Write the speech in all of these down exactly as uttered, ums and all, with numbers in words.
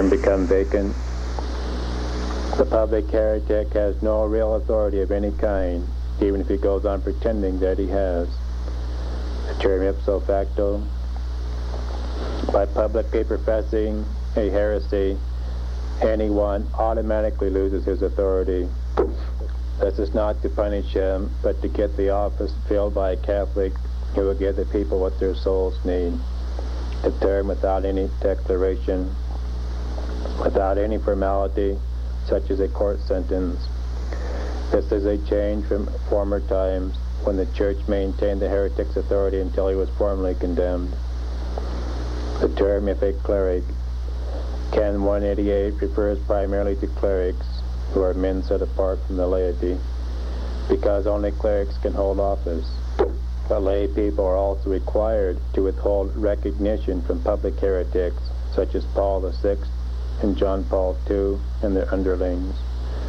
term become vacant. The public heretic has no real authority of any kind, even if he goes on pretending that he has. The term ipso facto, by publicly professing a heresy, anyone automatically loses his authority. This is not to punish him, but to get the office filled by a Catholic who will give the people what their souls need. The term without any declaration, without any formality, such as a court sentence. This is a change from former times when the Church maintained the heretic's authority until he was formally condemned. The term, if a cleric, Canon one eighty-eight refers primarily to clerics, who are men set apart from the laity, because only clerics can hold office. But lay people are also required to withhold recognition from public heretics, such as Paul the Sixth and John Paul the Second and their underlings.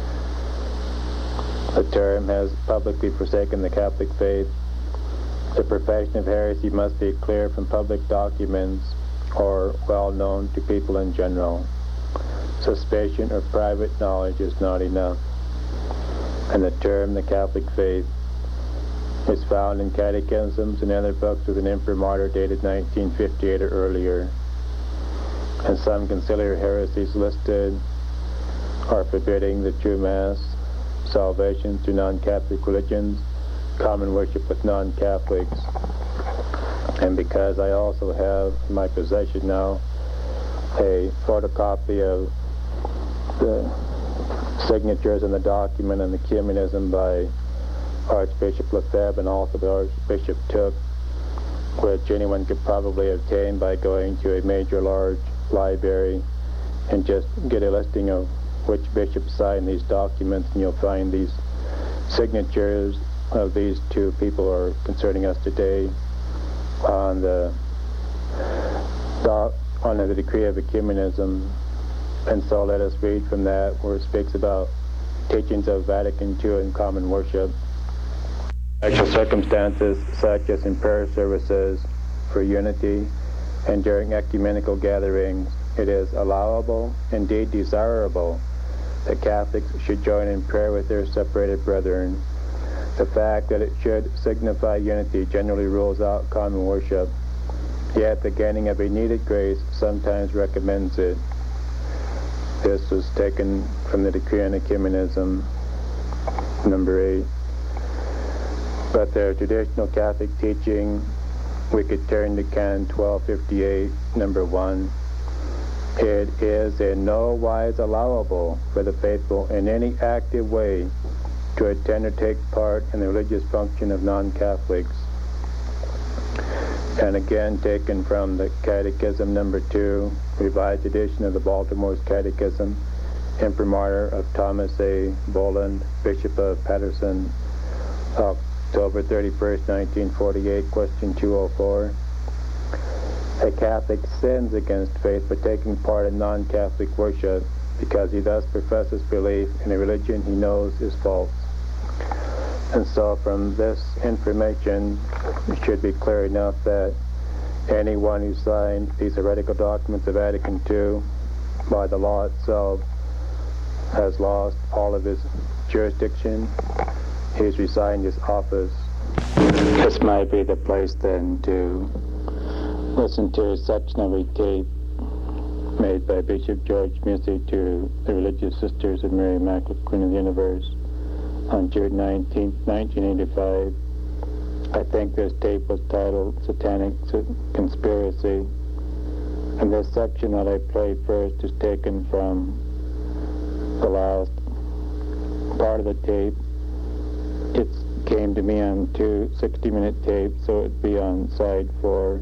The term has publicly forsaken the Catholic faith. The profession of heresy must be clear from public documents or well known to people in general. Suspicion or private knowledge is not enough. And the term, the Catholic faith, is found in catechisms and other books with an imprimatur dated nineteen fifty-eight or earlier. And some conciliar heresies listed are forbidding the true Mass, salvation through non-Catholic religions, common worship with non-Catholics. And because I also have in my possession now a photocopy of the signatures in the document and the ecumenism by Archbishop Lefebvre and also by Archbishop Took, which anyone could probably obtain by going to a major large library and just get a listing of which bishops signed these documents, and you'll find these signatures of these two people who are concerning us today on the doc, on the decree of ecumenism. And so let us read from that, where it speaks about teachings of Vatican two in common worship. Special circumstances such as in prayer services for unity and during ecumenical gatherings, it is allowable, indeed desirable, that Catholics should join in prayer with their separated brethren. The fact that it should signify unity generally rules out common worship, yet the gaining of a needed grace sometimes recommends it. This was taken from the Decree on Ecumenism, number eight. But their traditional Catholic teaching, we could turn to Canon twelve fifty-eight, number one. It is in no wise allowable for the faithful in any active way to attend or take part in the religious function of non-Catholics. And again, taken from the Catechism number two, revised edition of the Baltimore's Catechism, imprimatur of Thomas A. Boland, Bishop of Paterson, October thirty-first, nineteen forty-eight, question two oh four. A Catholic sins against faith by taking part in non-Catholic worship because he thus professes belief in a religion he knows is false. And so from this information, it should be clear enough that anyone who signed these heretical documents of Vatican two by the law itself has lost all of his jurisdiction. He's resigned his office. This might be the place then to listen to a section of a tape made by Bishop George Musey to the Religious Sisters of Mary Immaculate Queen of the Universe on June nineteenth, nineteen eighty-five. I think this tape was titled Satanic Conspiracy. And this section that I played first is taken from the last part of the tape. It came to me on two sixty-minute tapes, so it'd be on side four.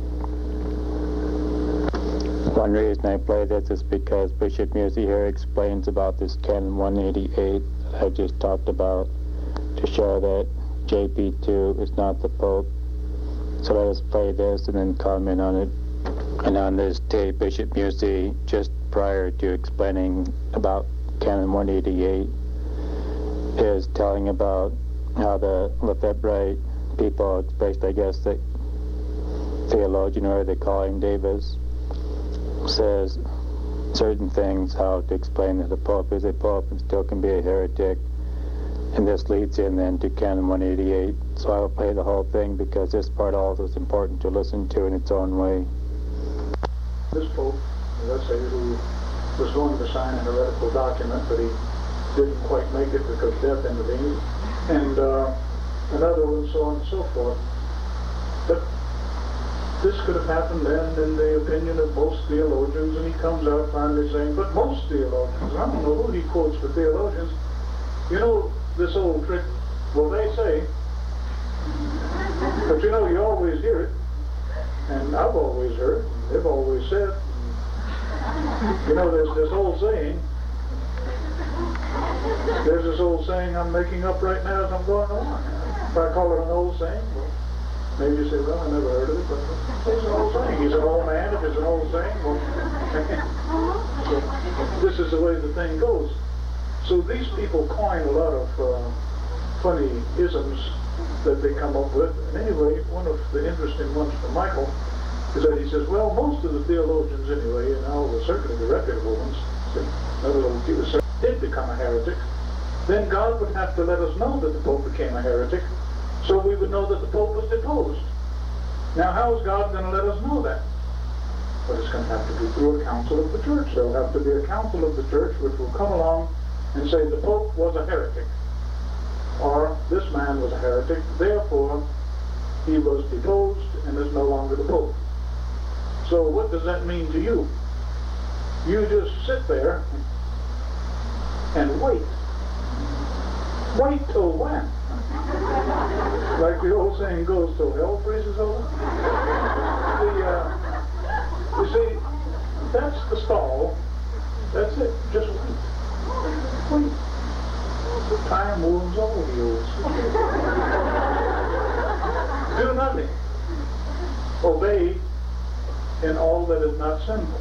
One reason I play this is because Bishop Musey here explains about this Canon one eighty-eight that I just talked about to show that J P two is not the Pope. So let us play this and then comment on it. And on this tape, Bishop Musey, just prior to explaining about Canon one eighty-eight, is telling about how the Lefebvrite people, especially I guess the theologian, or they call him Davis, says certain things, how to explain that the Pope is a Pope and still can be a heretic. And this leads in then to Canon one eighty-eight. So I will play the whole thing because this part also is important to listen to in its own way. This Pope, let's say, who was going to sign a heretical document, but he didn't quite make it because death intervened, and uh, another one, so on and so forth. But this could have happened then in the opinion of most theologians, and he comes out finally saying, but most theologians, I don't know who he quotes for theologians, you know this old trick, well they say, but you know you always hear it, and I've always heard, and they've always said, you know there's this old saying, there's this old saying I'm making up right now as I'm going along. If I call it an old saying, well, maybe you say, well, I never heard of it, but it's an old saying. He's an old man. If it's an old saying, well, so this is the way the thing goes. So these people coin a lot of uh, funny isms that they come up with. And anyway, one of the interesting ones for Michael is that he says, well, most of the theologians anyway, and all the certainly the reputable ones, see, another little few did become a heretic, then God would have to let us know that the Pope became a heretic, so we would know that the Pope was deposed. Now, how is God going to let us know that? Well, it's going to have to be through a council of the church. There will have to be a council of the church which will come along and say the Pope was a heretic, or this man was a heretic, therefore he was deposed and is no longer the Pope. So what does that mean to you? You just sit there and wait. Wait till when? Like the old saying goes, till hell freezes over. The, uh, you see, that's the stall. That's it. Just wait. Wait. The time moves all the old. Do nothing. Obey in all that is not sinful.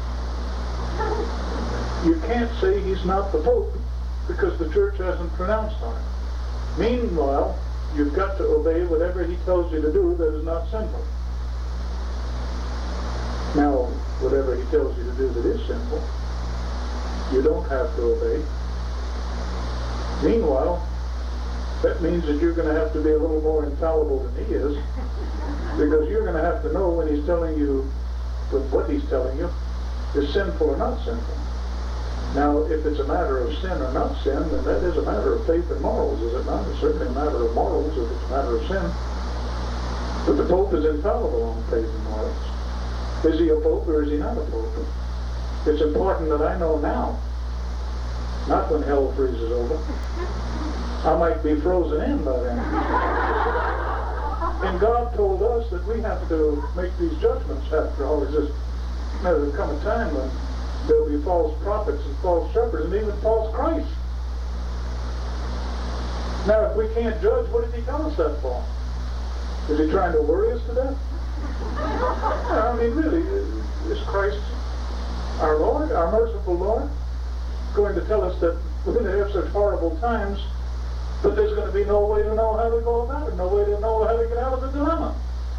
You can't say he's not the Pope because the church hasn't pronounced on it. Meanwhile, you've got to obey whatever he tells you to do that is not sinful. Now, whatever he tells you to do that is sinful, you don't have to obey. Meanwhile, that means that you're going to have to be a little more infallible than he is, because you're going to have to know when he's telling you that what he's telling you is sinful or not sinful. Now, if it's a matter of sin or not sin, then that is a matter of faith and morals, is it not? It's certainly a matter of morals if it's a matter of sin. But the Pope is infallible on faith and morals. Is he a Pope or is he not a Pope? It's important that I know now, not when hell freezes over. I might be frozen in by then. And God told us that we have to make these judgments after all. He says, there'll come a time when there'll be false prophets and false shepherds and even false Christs. Now, if we can't judge, what did he tell us that for? Is he trying to worry us to death? I mean, really, is Christ, our Lord, our merciful Lord, going to tell us that we're going to have such horrible times, but there's going to be no way to know how to go about it, no way to know how to get out of the dilemma?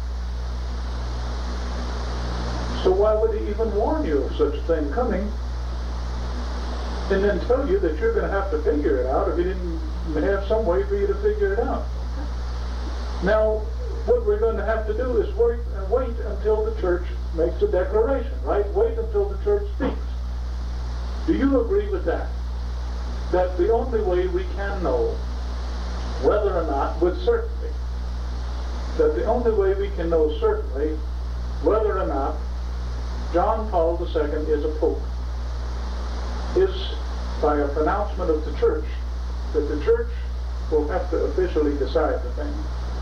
So why would he even warn you of such a thing coming and then tell you that you're going to have to figure it out if he didn't have some way for you to figure it out? Now, what we're going to have to do is wait and wait until the church makes a declaration, right? Wait until the church speaks. Do you agree with that? That the only way we can know whether or not, with certainty, that the only way we can know certainly whether or not John Paul the Second is a Pope is by a pronouncement of the church, that the church will have to officially decide the thing.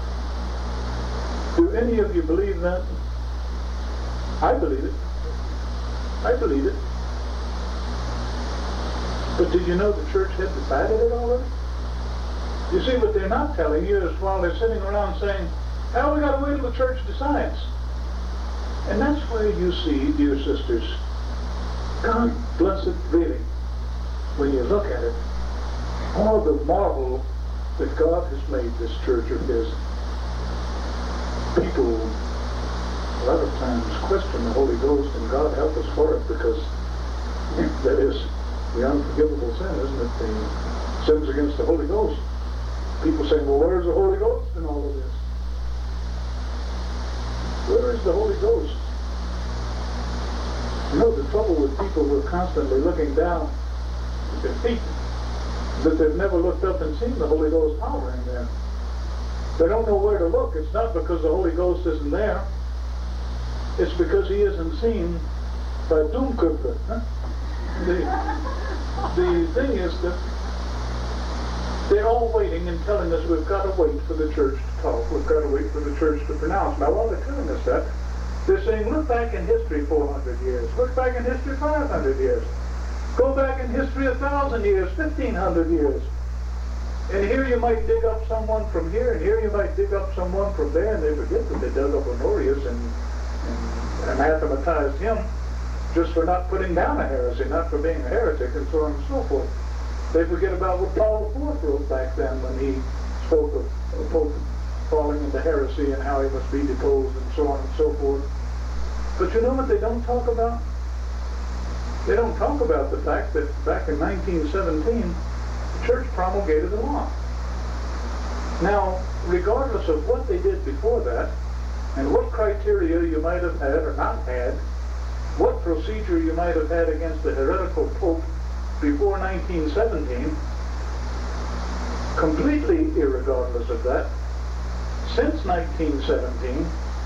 Do any of you believe that? I believe it. I believe it. But did you know the church had decided it already? You see, what they're not telling you is while they're sitting around saying, "Well, we got to wait till the church decides." And that's where you see, dear sisters, God bless it really, when you look at it, all the marvel that God has made this church of His. People a lot of times question the Holy Ghost, and God help us for it, because the unforgivable sin, isn't it? The sins against the Holy Ghost. People saying, well, where's the Holy Ghost in all of this? Where is the Holy Ghost? You know, the trouble with people who are constantly looking down at their feet is that they've never looked up and seen the Holy Ghost hovering there. They don't know where to look. It's not because the Holy Ghost isn't there. It's because he isn't seen by Doomkirker. Huh? The, the thing is that they're all waiting and telling us we've got to wait for the church to talk. We've got to wait for the church to pronounce. Now, while they're telling us that, they're saying, look back in history four hundred years. Look back in history five hundred years. Go back in history one thousand years, fifteen hundred years. And here you might dig up someone from here, and here you might dig up someone from there, and they forget that they dug up Honorius and, and anathematized him just for not putting down a heresy, not for being a heretic, and so on and so forth. They forget about what Paul the Fourth wrote back then when he spoke of the Pope falling into heresy and how he must be deposed and so on and so forth. But you know what they don't talk about? They don't talk about the fact that back in nineteen seventeen, the church promulgated a law. Now, regardless of what they did before that, and what criteria you might have had or not had, what procedure you might have had against the heretical Pope before nineteen seventeen, completely irregardless of that, since nineteen seventeen,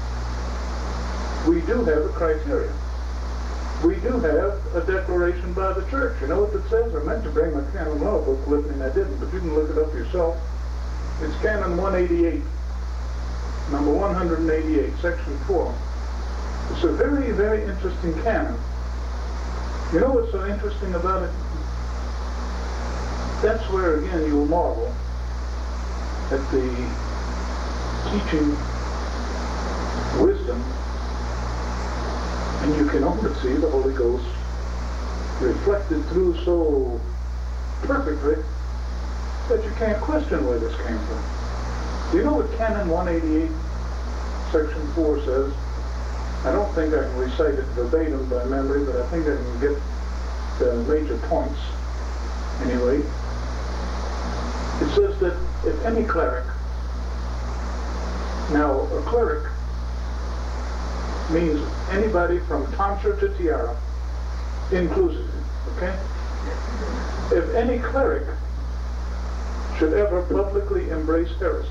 we do have a criteria. We do have a declaration by the church. You know what it says? I meant to bring my canon law book with me and I didn't, but you can look it up yourself. It's Canon one eighty-eight, number one hundred eighty-eight, section four. It's a very, very interesting canon. You know what's so interesting about it? That's where, again, you'll marvel at the teaching wisdom, and you can only see the Holy Ghost reflected through so perfectly that you can't question where this came from. Do you know what Canon one eighty-eight, section four says? I don't think I can recite it verbatim by memory, but I think I can get the major points anyway. It says that if any cleric, now a cleric means anybody from tonsure to tiara, inclusive, okay? If any cleric should ever publicly embrace heresy,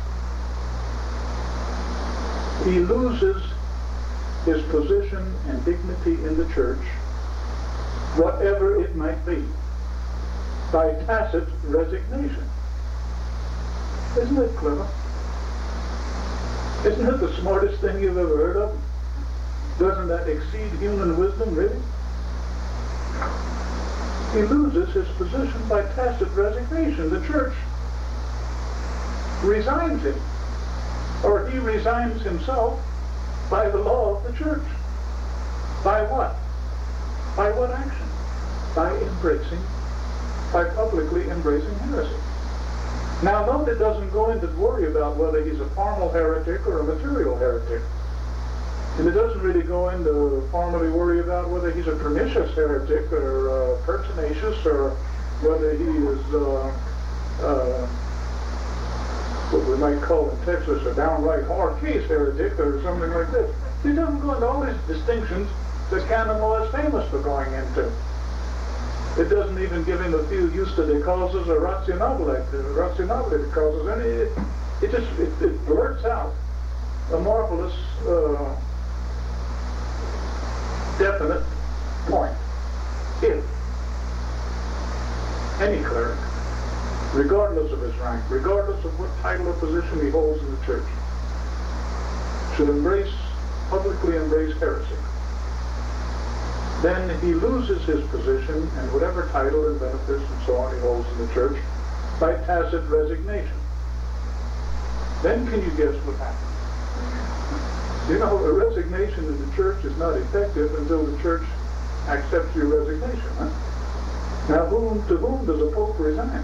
he loses his position and dignity in the church, whatever it might be, by tacit resignation. Isn't it clever? Isn't it the smartest thing you've ever heard of? Doesn't that exceed human wisdom, really? He loses his position by tacit resignation. The church resigns him, or he resigns himself by the law of the church. By what? By what action? By embracing, by publicly embracing heresy. Now note it doesn't go into worry about whether he's a formal heretic or a material heretic. And it doesn't really go into formally worry about whether he's a pernicious heretic or uh, pertinacious, or whether he is uh, uh, what we might call in Texas a downright hard case heretic or something like this. He doesn't go into all these distinctions that canon law is famous for going into. It doesn't even give him a few justa de causas or rationale, rationale de causas, and it, it just it, it blurts out a marvelous, uh, definite point. If any cleric, regardless of his rank, regardless of what title or position he holds in the church, should embrace, publicly embrace heresy, then he loses his position and whatever title and benefits and so on he holds in the church by tacit resignation. Then can you guess what happens? You know, a resignation in the church is not effective until the church accepts your resignation. Huh? Now, whom, to whom does a pope resign?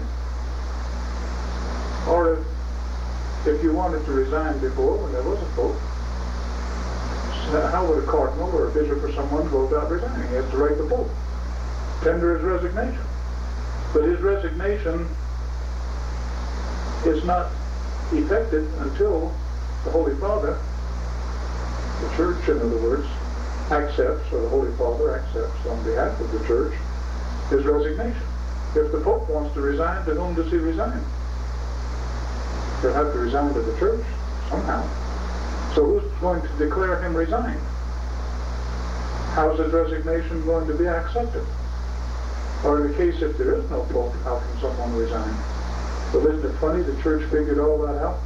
Or if, if you wanted to resign before, when there was a pope, how would a cardinal or a bishop or someone go about resigning? He has to write the pope. tender his resignation. But his resignation is not effected until the Holy Father, the church in other words, accepts, or the Holy Father accepts on behalf of the church, his resignation. If the Pope wants to resign, to whom does he resign? He'll have to resign to the church somehow. So who's going to declare him resigned? How's his resignation going to be accepted? Or in the case if there is no Pope, how can someone resign? Well, isn't it funny the church figured all that out?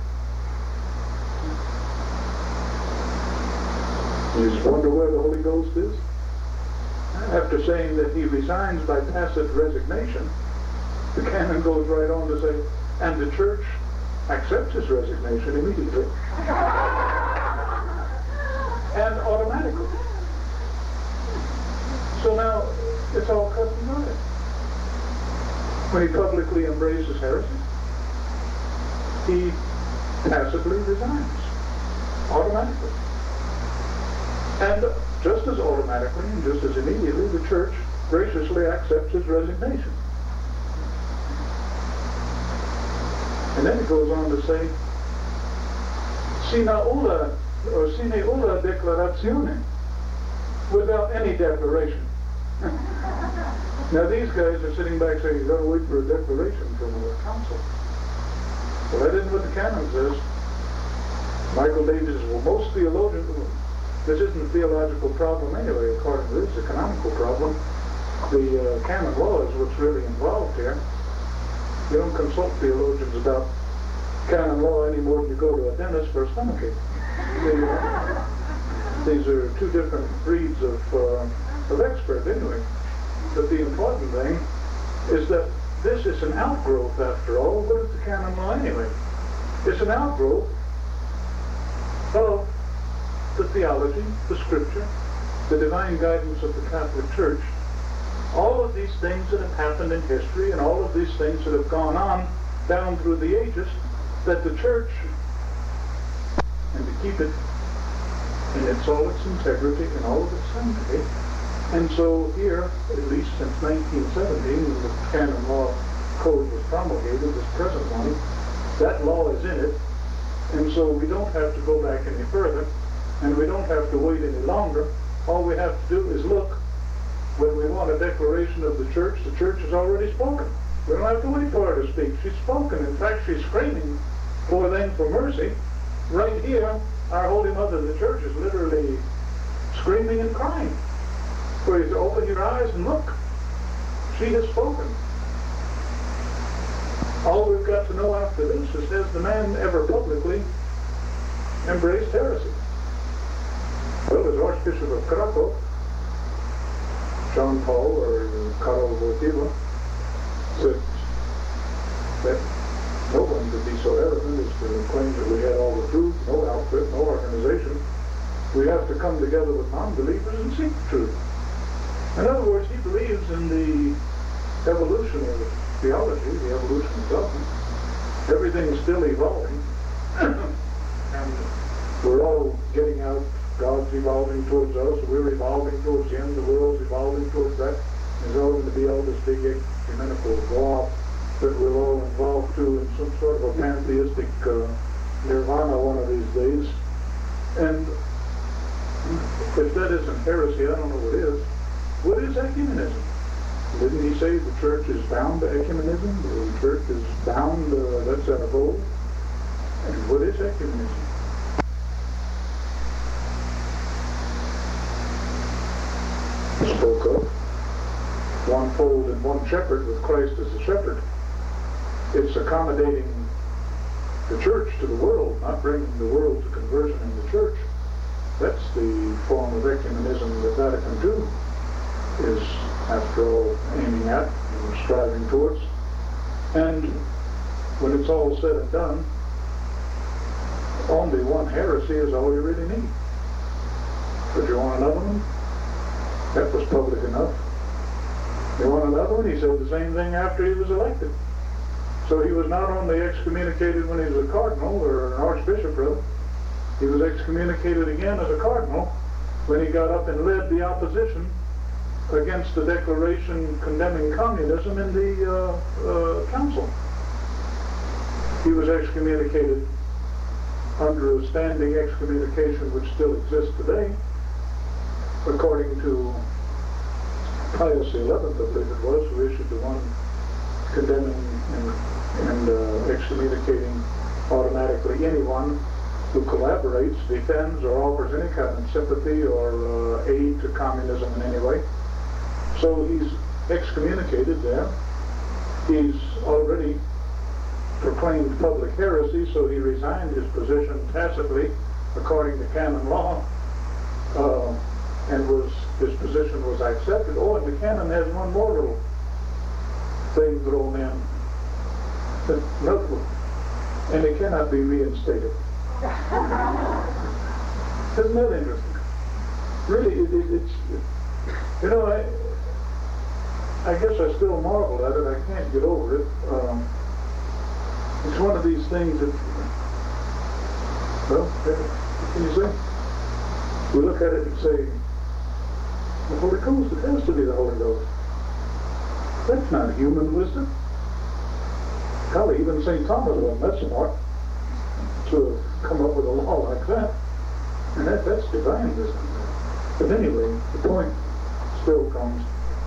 You just wonder where the Holy Ghost is? After saying that he resigns by tacit resignation, the canon goes right on to say, and the church accepts his resignation immediately. And automatically. So now, it's all cut and dried. When he publicly embraces heresy, he tacitly resigns. Automatically. And just as automatically and just as immediately, the church graciously accepts his resignation. And then it goes on to say, sine ulla, or sine ulla declarazione, without any declaration. Now these guys are sitting back saying, you've got to wait for a declaration from the council. Well, that isn't what the canon says. Michael Davis says, well, most theologians, this isn't a theological problem anyway, according to this, it's a canonical problem. The uh, canon law is what's really involved here. You don't consult theologians about canon law any more than you go to a dentist for a stomachache. The, uh, these are two different breeds of, uh, of expert anyway. But the important thing is that this is an outgrowth, after all. What is the canon law anyway? It's an outgrowth of the theology, the scripture, the divine guidance of the Catholic Church. All of these things that have happened in history and all of these things that have gone on down through the ages, that the church, and to keep it in its all its integrity and all of its sanctity, and so here, at least since nineteen seventeen, when the canon law code was promulgated, this present one, that law is in it, and so we don't have to go back any further, and we don't have to wait any longer. All we have to do is look. When we want a declaration of the church, the church has already spoken. We don't have to wait for her to speak. She's spoken. In fact, she's screaming for them for mercy. Right here, our Holy Mother, the church, is literally screaming and crying for you to open your eyes and look. She has spoken. All we've got to know after this is, has the man ever publicly embraced heresy? Well, as Archbishop of Krakow, John Paul, or Karol Wojtyła, said that no one could be so arrogant as to claim that we had all the truth, no outfit, no organization. We have to come together with non-believers and seek the truth. In other words, he believes in the evolution of theology, the evolution of doctrine. Everything is still evolving, and we're all getting out. God's evolving towards us, we're evolving towards him, the world's evolving towards that. There's all going to be all this big ecumenical law that we're all involved to in some sort of a pantheistic uh, nirvana one of these days. And if that isn't heresy, I don't know what is. What is ecumenism? Didn't he say the church is bound to ecumenism? The church is bound, uh, that's our goal. And what is ecumenism? Spoke of one fold and one shepherd with Christ as the shepherd. It's accommodating the church to the world, not bringing the world to conversion in the church. That's the form of ecumenism that Vatican two is, after all, aiming at and striving towards. And when it's all said and done, only one heresy is all you really need. But you want another one? That was public enough. You want another one? He said the same thing after he was elected. So he was not only excommunicated when he was a cardinal or an archbishop, rather. He was excommunicated again as a cardinal when he got up and led the opposition against the declaration condemning communism in the uh, uh, council. He was excommunicated under a standing excommunication which still exists today, according to Pius the eleventh, I believe it was, who issued the one condemning and, and uh, excommunicating automatically anyone who collaborates, defends, or offers any kind of sympathy or uh, aid to communism in any way. So he's excommunicated there. He's already proclaimed public heresy, so he resigned his position tacitly, according to canon law, uh, and was his position was accepted. Oh, and the canon has one more little thing thrown in, and it cannot be reinstated. Isn't that interesting? Really, it, it, it's, it, you know, I, I guess I still marvel at it. I can't get over it. Um, it's one of these things that, well, what can you say? We look at it and say, the Holy Ghost, it has to be the Holy Ghost. That's not human wisdom. Golly, even Saint Thomas wasn't that smart to come up with a law like that. And that, that's divine wisdom. But anyway, the point still comes.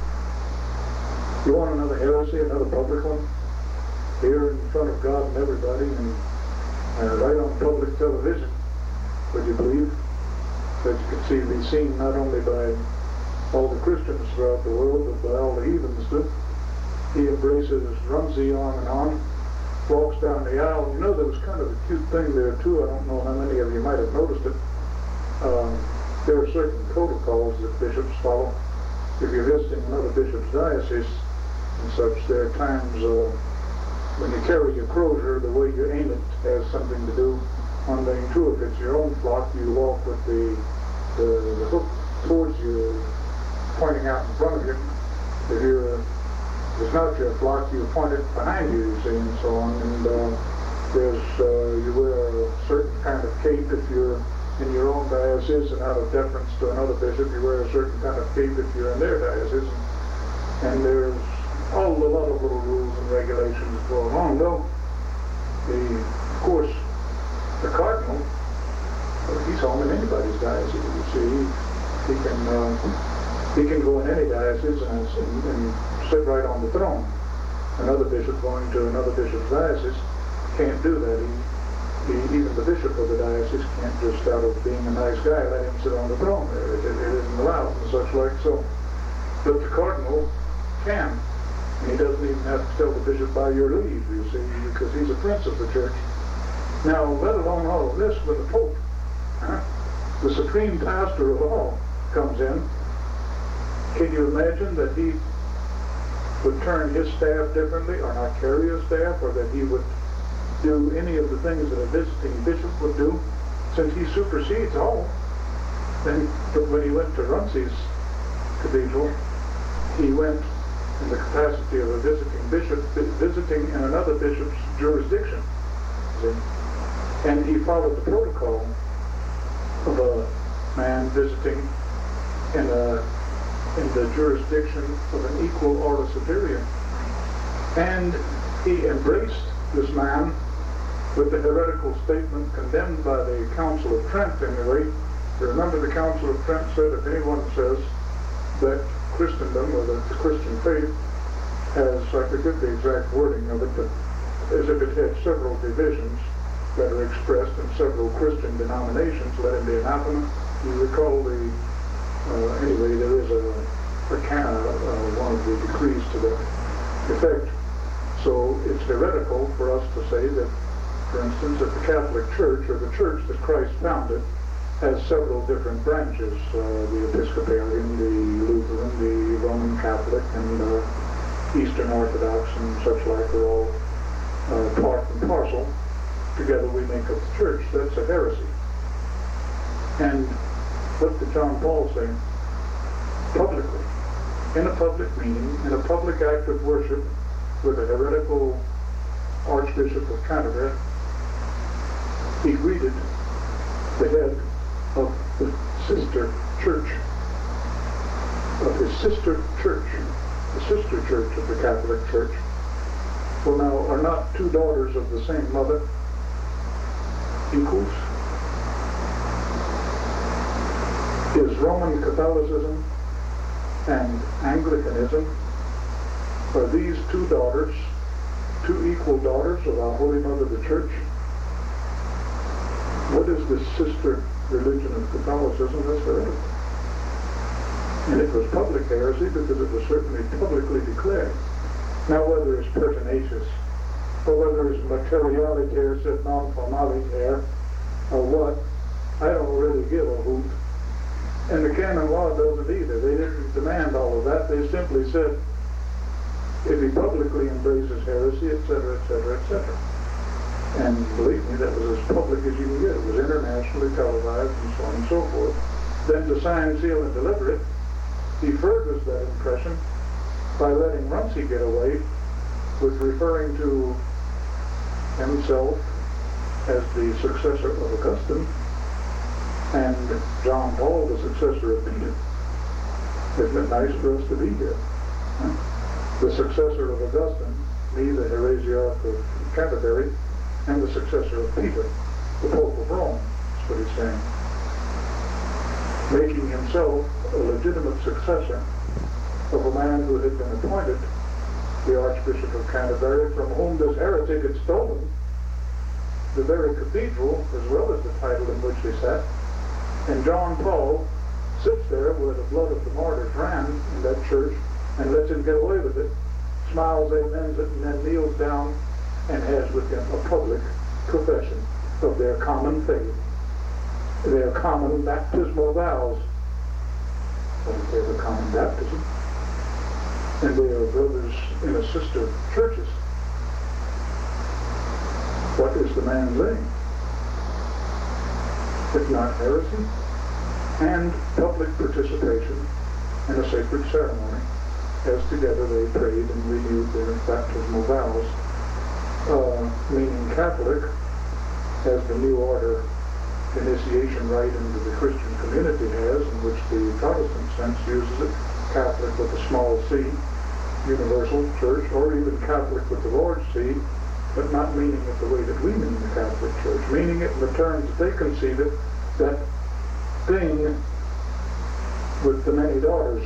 You want another heresy, another public one? Here in front of God and everybody, and uh, right on public television, would you believe? That you can see, be seen not only by all the Christians throughout the world, but by all the heathens too. He embraces Rumsey on and on, walks down the aisle. You know, there was kind of a cute thing there too. I don't know how many of you might have noticed it. Um, there are certain protocols that bishops follow. If you're visiting another bishop's diocese and such, there are times uh, when you carry your crozier, the way you aim it has something to do. One thing too, if it's your own flock, you walk with the, the, the hook towards you, pointing out in front of you. If you're it's not your flock, you point it behind you, you see, and so on. And uh, there's, uh, you wear a certain kind of cape if you're in your own diocese, and out of deference to another bishop, you wear a certain kind of cape if you're in their diocese. And there's all a lot of little rules and regulations that go along, though. The, of course, the cardinal, well, he's home in anybody's diocese, you see. He can, uh, he can go in any diocese and, and, and sit right on the throne. Another bishop going to another bishop's diocese can't do that. He, he, even the bishop of the diocese can't just out of being a nice guy let him sit on the throne there. It, it, it isn't allowed and such like so. But the cardinal can. And he doesn't even have to tell the bishop by your leave, you see, because he's a prince of the church. Now, let alone all of this, when the Pope, huh, the supreme pastor of all, comes in, can you imagine that he would turn his staff differently, or not carry a staff, or that he would do any of the things that a visiting bishop would do, since he supersedes all? Then, but when he went to Rumsey's cathedral, he went in the capacity of a visiting bishop, visiting in another bishop's jurisdiction. See? And he followed the protocol of a man visiting in a in the jurisdiction of an equal or a superior. And he embraced this man with the heretical statement condemned by the Council of Trent anyway. Remember, the Council of Trent said if anyone says that Christendom, or that the Christian faith, has, I forget the exact wording of it, but as if it had several divisions that are expressed in several Christian denominations, let him be anathema. You recall the Uh, anyway, there is a, a canon, uh, one of the decrees to that effect. So it's heretical for us to say that, for instance, that the Catholic Church, or the church that Christ founded, has several different branches, uh, the Episcopalian, the Lutheran, the Roman Catholic, and uh, Eastern Orthodox, and such like are all uh, part and parcel. Together we make up the church. That's a heresy. And what did John Paul say? Publicly, in a public meeting, in a public act of worship, with a heretical Archbishop of Canterbury, he greeted the head of the sister church. of his sister church, the sister church of the Catholic Church. Well, now, are not two daughters of the same mother equals? Is Roman Catholicism and Anglicanism, are these two daughters, two equal daughters of our Holy Mother the Church? What is this sister religion of Catholicism? That's heresy. And it was public heresy because it was certainly publicly declared. Now, whether it's pertinacious, or whether it's materialiter sed non formaliter, or what, I don't really give a hoot. And the canon law doesn't either. They didn't demand all of that. They simply said, if he publicly embraces heresy, et cetera, et cetera, et cetera. And believe me, that was as public as you can get. It was internationally televised and so on and so forth. Then to sign, seal, and deliver it, he furthers that impression by letting Runcie get away with referring to himself as the successor of Augustine and John Paul the successor of Peter. Isn't it nice for us to be here? Huh? The successor of Augustine, me, the heresiarch of Canterbury, and the successor of Peter, the Pope of Rome. That's what he's saying. Making himself a legitimate successor of a man who had been appointed the Archbishop of Canterbury, from whom this heretic had stolen the very cathedral as well as the title in which he sat. And John Paul sits there where the blood of the martyrs ran in that church and lets him get away with it, smiles, amens it, and then kneels down and has with him a public profession of their common faith, their common baptismal vows. Well, they have a common baptism, and they are brothers in a sister churches. What is the man saying? If not heresy and public participation in a sacred ceremony, as together they prayed and renewed their baptismal vows, uh, meaning Catholic, as the new order initiation rite into the Christian community has, in which the Protestant sense uses it, Catholic with a small c, universal church, or even Catholic with the Lord's C, but not meaning it the way that we mean the Catholic Church, meaning it in the terms that they conceive it, that thing with the many daughters,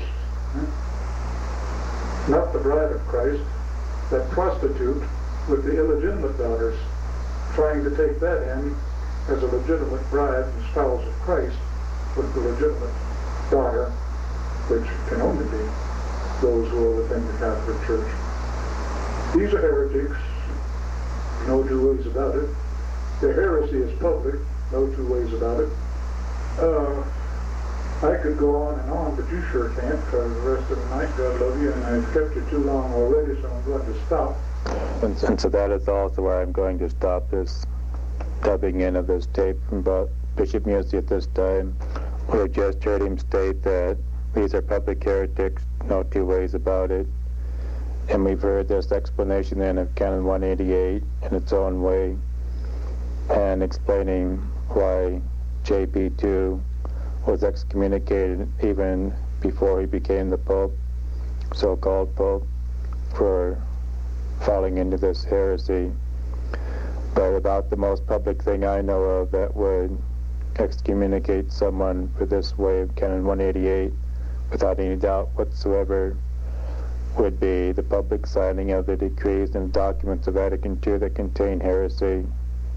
eh? Not the bride of Christ, that prostitute with the illegitimate daughters, trying to take that in as a legitimate bride and spouse of Christ with the legitimate daughter, which can only be those who are within the Catholic Church. These are heretics, no two ways about it. Their heresy is public, no two ways about it. Uh, I could go on and on, but you sure can't for the rest of the night. God love you, and I've kept you too long already, so I'm going to stop. And, and so that is also where I'm going to stop this dubbing in of this tape from Bishop Musey at this time. We have just heard him state that these are public heretics, no two ways about it. And we've heard this explanation then of Canon one eighty-eight in its own way, and explaining why J P two was excommunicated even before he became the Pope, so-called Pope, for falling into this heresy. But about the most public thing I know of that would excommunicate someone for this way of Canon one eighty-eight without any doubt whatsoever would be the public signing of the decrees and documents of Vatican two that contain heresy.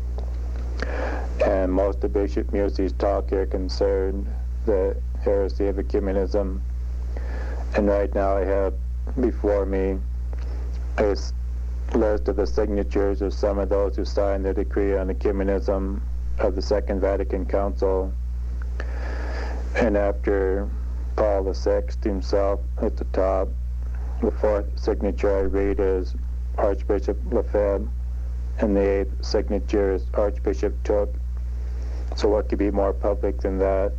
And most of Bishop Musey's talk here concerned the heresy of ecumenism. And right now I have before me a list of the signatures of some of those who signed the decree on ecumenism of the Second Vatican Council. And after Paul the Sixth himself at the top, the fourth signature I read is Archbishop Lefebvre, and the eighth signature is Archbishop Tooke. So what could be more public than that?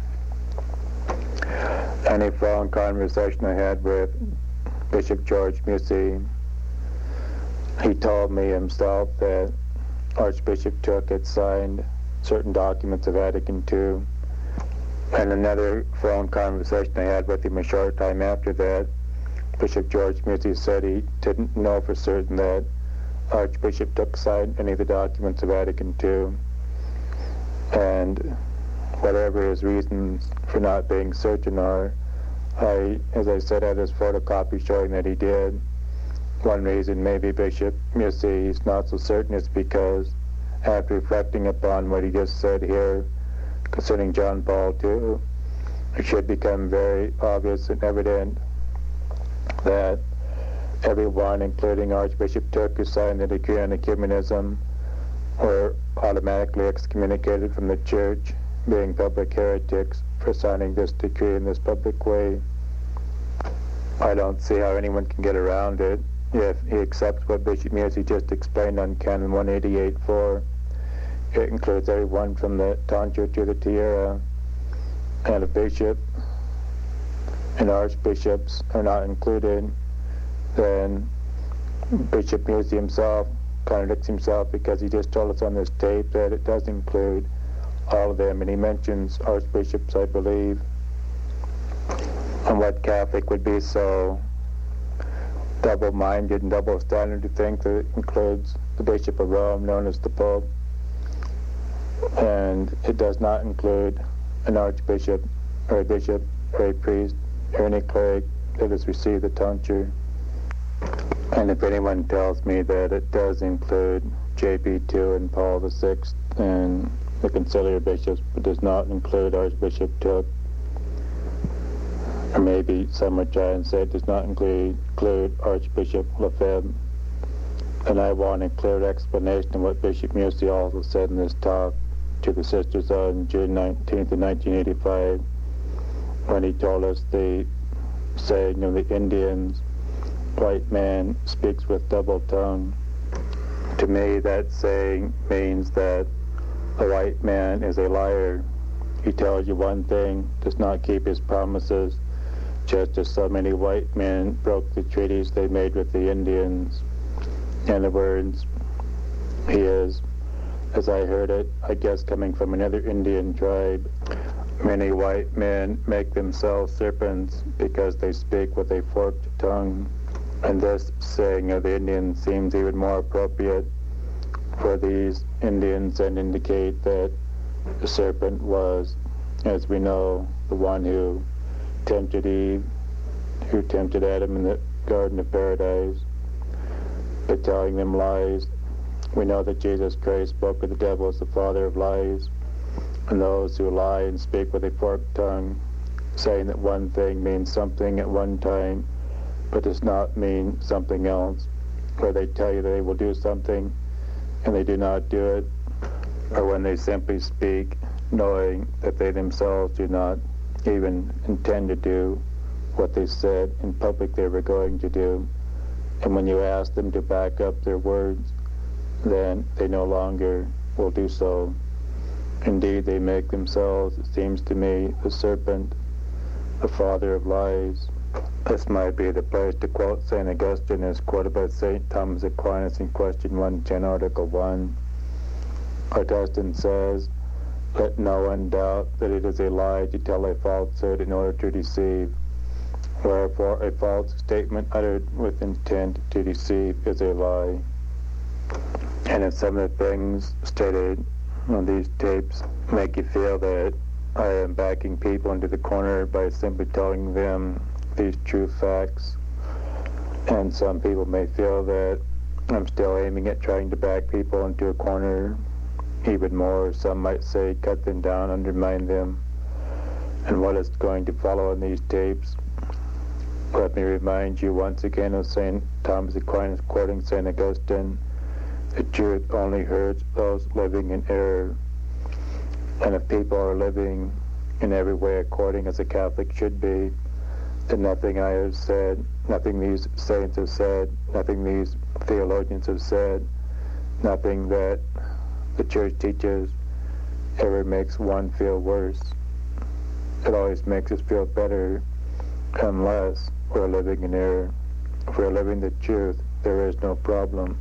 Any phone conversation I had with Bishop George Musey, he told me himself that Archbishop Tooke had signed certain documents of Vatican two, And another phone conversation I had with him a short time after that, Bishop George Musey said he didn't know for certain that Archbishop took signed any of the documents of Vatican two, and whatever his reasons for not being certain are, I, as I said, had this photocopy showing that he did. One reason maybe Bishop Musey is not so certain is because, after reflecting upon what he just said here concerning John Paul the Second, it should become very obvious and evident that everyone, including Archbishop Tooke, who signed the decree on ecumenism, were automatically excommunicated from the church, being public heretics for signing this decree in this public way. I don't see how anyone can get around it if he accepts what Bishop Musey just explained on Canon one eighty-eight point four. It includes everyone from the tonsure to the tiara, and if bishop and archbishops are not included, then Bishop Musey himself contradicts himself, because he just told us on this tape that it does include all of them, and he mentions archbishops, I believe. And what Catholic would be so double-minded and double-standard to think that it includes the Bishop of Rome, known as the Pope, and it does not include an archbishop or a bishop or a priest or any cleric that has received the tonsure. And if anyone tells me that it does include J P two and Paul the Sixth and the conciliar bishops, but does not include Archbishop Tooke, or maybe some would try and say it does not include, include Archbishop Lefebvre, and I want a clear explanation of what Bishop Musey also said in this talk to the sisters on June nineteenth of nineteen eighty-five, when he told us the saying of the Indians, white man speaks with double tongue. To me, that saying means that a white man is a liar. He tells you one thing, does not keep his promises, just as so many white men broke the treaties they made with the Indians. In other words, he is, as I heard it, I guess coming from another Indian tribe, many white men make themselves serpents because they speak with a forked tongue. And this saying of the Indians seems even more appropriate for these Indians, and indicate that the serpent was, as we know, the one who tempted Eve, who tempted Adam in the Garden of Paradise by telling them lies. We know that Jesus Christ spoke of the devil as the father of lies, and those who lie and speak with a forked tongue, saying that one thing means something at one time, but does not mean something else, where they tell you they will do something and they do not do it, or when they simply speak knowing that they themselves do not even intend to do what they said in public they were going to do. And when you ask them to back up their words, then they no longer will do so. Indeed, they make themselves, it seems to me, the serpent, the father of lies. This might be the place to quote Saint Augustine as quoted by Saint Thomas Aquinas in Question one ten, Article one. Augustine says, "Let no one doubt that it is a lie to tell a falsehood in order to deceive. Wherefore a false statement uttered with intent to deceive is a lie." And if some of the things stated on these tapes make you feel that I am backing people into the corner by simply telling them these true facts, and some people may feel that I'm still aiming at trying to back people into a corner even more, some might say cut them down, undermine them, and what is going to follow in these tapes, let me remind you once again of Saint Thomas Aquinas quoting Saint Augustine, "The truth only hurts those living in error." And if people are living in every way according as a Catholic should be, then nothing I have said, nothing these saints have said, nothing these theologians have said, nothing that the Church teaches ever makes one feel worse. It always makes us feel better, unless we're living in error. If we're living the truth, there is no problem.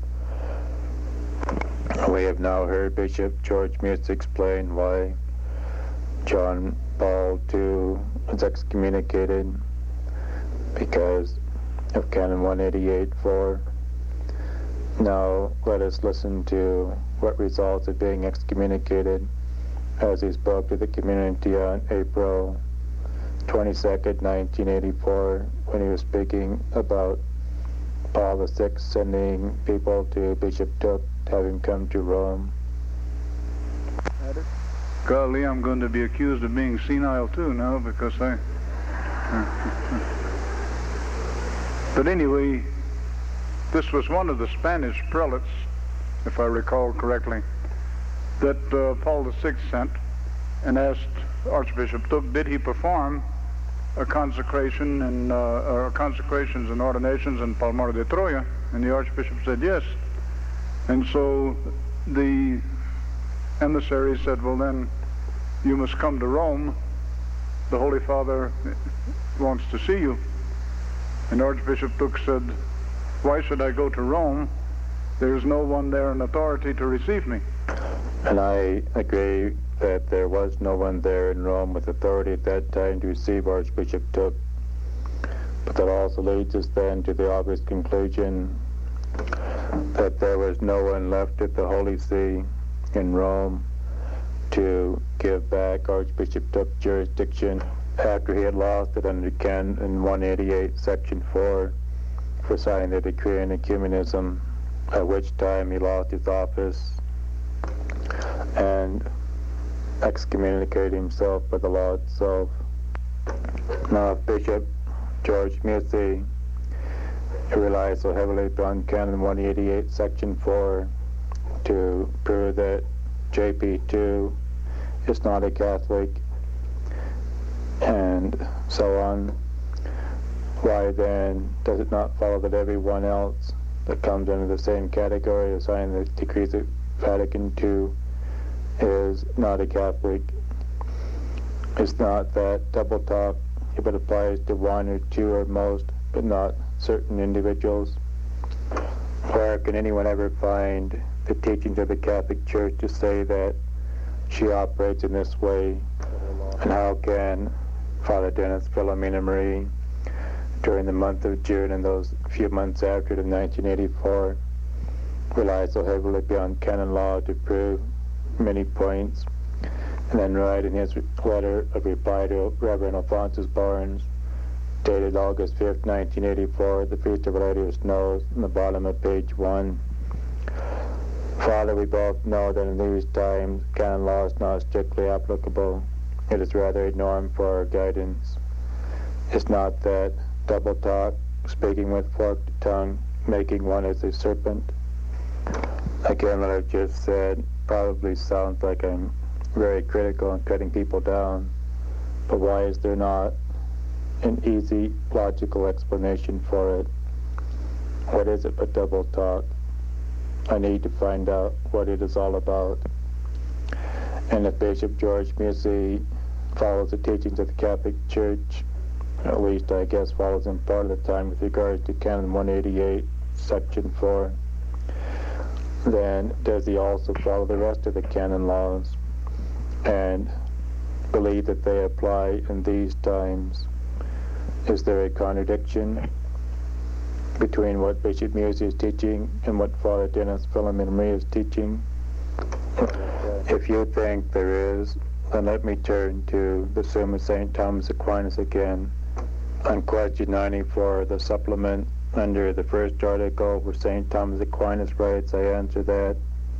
We have now heard Bishop George Musey explain why John Paul the Second was excommunicated because of Canon one eighty-eight four. Now let us listen to what results of being excommunicated as he spoke to the community on April twenty-second, nineteen eighty-four, when he was speaking about Paul the Sixth sending people to Bishop Took to have him come to Rome. Golly, I'm going to be accused of being senile too now because I... But anyway, this was one of the Spanish prelates, if I recall correctly, that uh, Paul the Sixth sent and asked Archbishop Took, did he perform a consecration and uh, uh, consecrations and ordinations in Palmar de Troya? And the Archbishop said yes. And so the emissary said, well then, you must come to Rome. The Holy Father wants to see you. And Archbishop Took said, why should I go to Rome? There's no one there in authority to receive me. And I agree that there was no one there in Rome with authority at that time to receive Archbishop Took. But that also leads us then to the obvious conclusion that there was no one left at the Holy See in Rome to give back Archbishop Took jurisdiction after he had lost it under Canon one eighty-eight, Section four, for signing the decree on ecumenism, at which time he lost his office and excommunicated himself by the law itself. Now, if Bishop George Musey relies so heavily upon Canon one eighty-eight, Section four, to prove that J P two is not a Catholic, and so on, why then does it not follow that everyone else that comes under the same category of signing the decrees of Vatican two is not a Catholic? It's not that double talk if it applies to one or two or most, but not certain individuals. Where can anyone ever find the teachings of the Catholic Church to say that she operates in this way? And how can Father Dennis Philomena Marie, during the month of June and those few months after it in nineteen eighty-four, rely so heavily upon canon law to prove many points, and then write in his letter of reply to Reverend Alphonsus Barnes, dated August fifth, nineteen eighty-four, the Feast of Our Lady of Snows, on the bottom of page one. Father, we both know that in these times canon law is not strictly applicable. It is rather a norm for our guidance. It's not that double talk, speaking with forked tongue, making one as a serpent. Again, what I've just said probably sounds like I'm very critical and cutting people down, but why is there not an easy, logical explanation for it? What is it but double talk? I need to find out what it is all about. And if Bishop George Musey follows the teachings of the Catholic Church, at least I guess follows them part of the time with regards to Canon one eighty-eight, Section four, then does he also follow the rest of the canon laws and believe that they apply in these times? Is there a contradiction between what Bishop Musey is teaching and what Father Dennis Philomena Marie is teaching? If you think there is, then let me turn to the Summa Saint Thomas Aquinas again. On question ninety-four, the supplement under the first article where Saint Thomas Aquinas writes, I answer that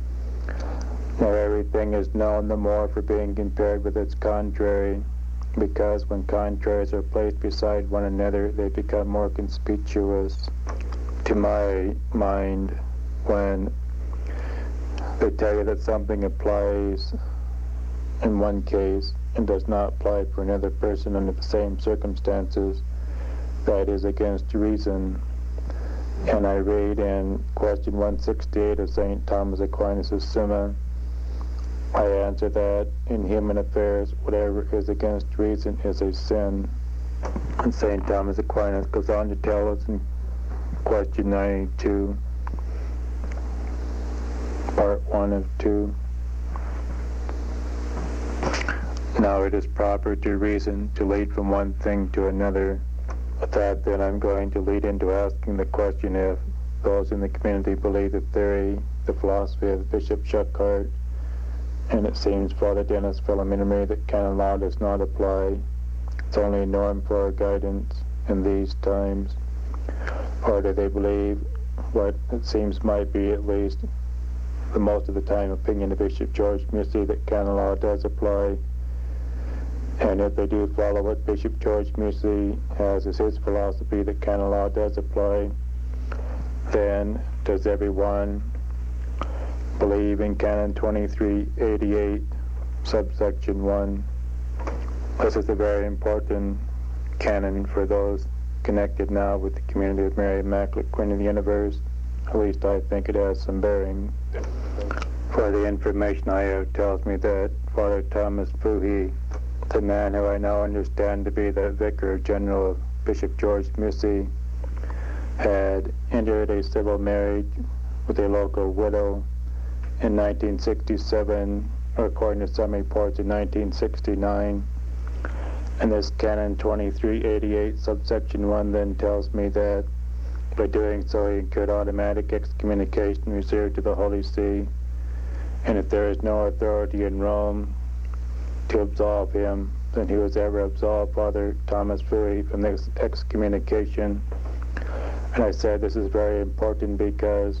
now everything is known the more for being compared with its contrary, because when contraries are placed beside one another, they become more conspicuous. To my mind, when they tell you that something applies in one case and does not apply for another person under the same circumstances, that is against reason. And I read in question one sixty-eight of Saint Thomas Aquinas' Summa, I answer that in human affairs, whatever is against reason is a sin. And Saint Thomas Aquinas goes on to tell us in question ninety-two, part one of two, Now it is proper to reason to lead from one thing to another. With that, then, I'm going to lead into asking the question if those in the community believe the theory, the philosophy of Bishop Schuckardt, and it seems Father Dennis Philomenamery that canon law does not apply. It's only a norm for our guidance in these times. Or do they believe what it seems might be, at least the most of the time, opinion of Bishop George Mussey that canon law does apply? And if they do follow what Bishop George Mussey has as his philosophy that canon law does apply, then does everyone believe in Canon twenty-three eighty-eight, subsection one? This is a very important canon for those connected now with the community of Mary Immaculate Queen of the Universe. At least I think it has some bearing. For the information I have tells me that Father Thomas Fouhy, the man who I now understand to be the Vicar General of Bishop George Mussey, had entered a civil marriage with a local widow in nineteen sixty-seven, or according to some reports in nineteen sixty-nine. And this Canon twenty-three eighty-eight, subsection one, then tells me that by doing so he incurred automatic excommunication reserved to the Holy See, and if there is no authority in Rome to absolve him, then he was ever absolved, Father Thomas Fouhy, from this excommunication. And I said this is very important because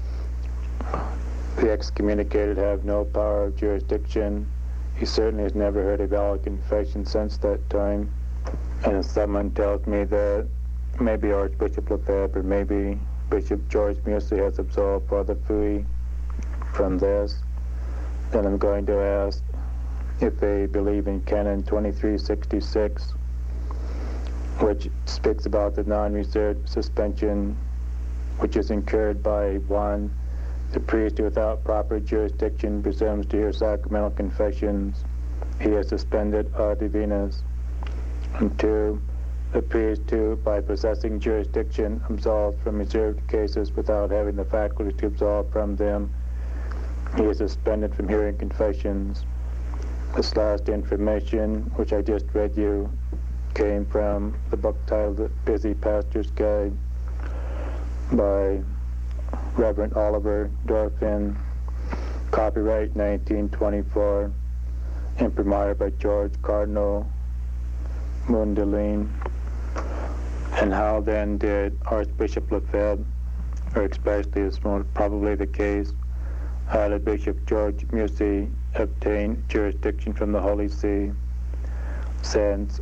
the excommunicated have no power of jurisdiction. He certainly has never heard a valid confession since that time. And if someone tells me that maybe Archbishop Lefebvre or maybe Bishop George Mussey has absolved Father Fouhy from this, then I'm going to ask if they believe in Canon twenty-three sixty-six, which speaks about the non-reserved suspension which is incurred by one, the priest who without proper jurisdiction presumes to hear sacramental confessions, he is suspended ad divinas. And two, the priest who, by possessing jurisdiction, absolves from reserved cases without having the faculty to absolve from them, he is suspended from hearing confessions. This last information, which I just read you, came from the book titled The Busy Pastor's Guide by Reverend Oliver Dorfin, copyright nineteen twenty-four, imprimatur by George Cardinal Mundelin. And how then did Archbishop Lefebvre, or especially as most probably the case, how did Bishop George Mussey obtain jurisdiction from the Holy See, since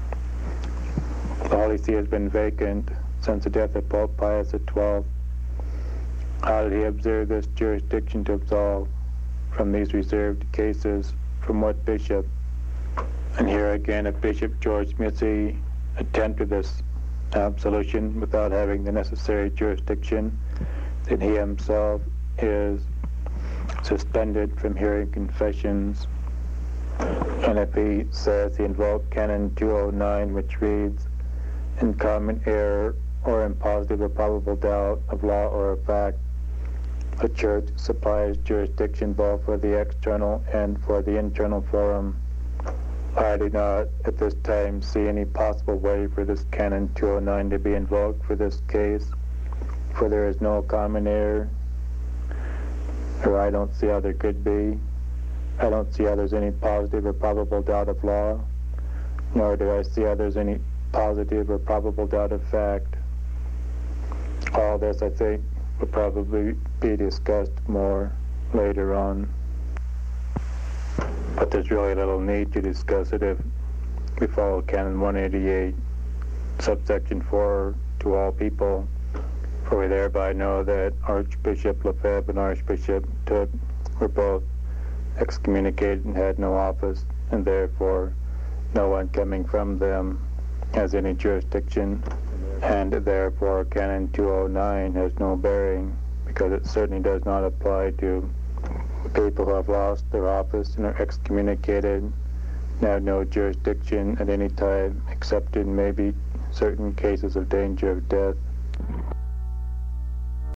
the Holy See has been vacant since the death of Pope Pius the twelfth? How did he observe this jurisdiction to absolve from these reserved cases? From what bishop? And here again, if Bishop George Mussey attempted this absolution without having the necessary jurisdiction, then he himself is suspended from hearing confessions. And if he says he invoked Canon two oh nine, which reads, in common error or in positive or probable doubt of law or of fact, the Church supplies jurisdiction both for the external and for the internal forum, I do not at this time see any possible way for this Canon two oh nine to be invoked for this case, for there is no common error, or I don't see how there could be. I don't see how there's any positive or probable doubt of law, nor do I see how there's any positive or probable doubt of fact. All this, I think, will probably be discussed more later on. But there's really little need to discuss it if we follow Canon one eighty-eight, subsection four, to all people, for we thereby know that Archbishop Lefebvre and Archbishop Tutt were both excommunicated and had no office, and therefore no one coming from them has any jurisdiction, and therefore Canon two oh nine has no bearing, because it certainly does not apply to people who have lost their office and are excommunicated and have no jurisdiction at any time, except in maybe certain cases of danger of death.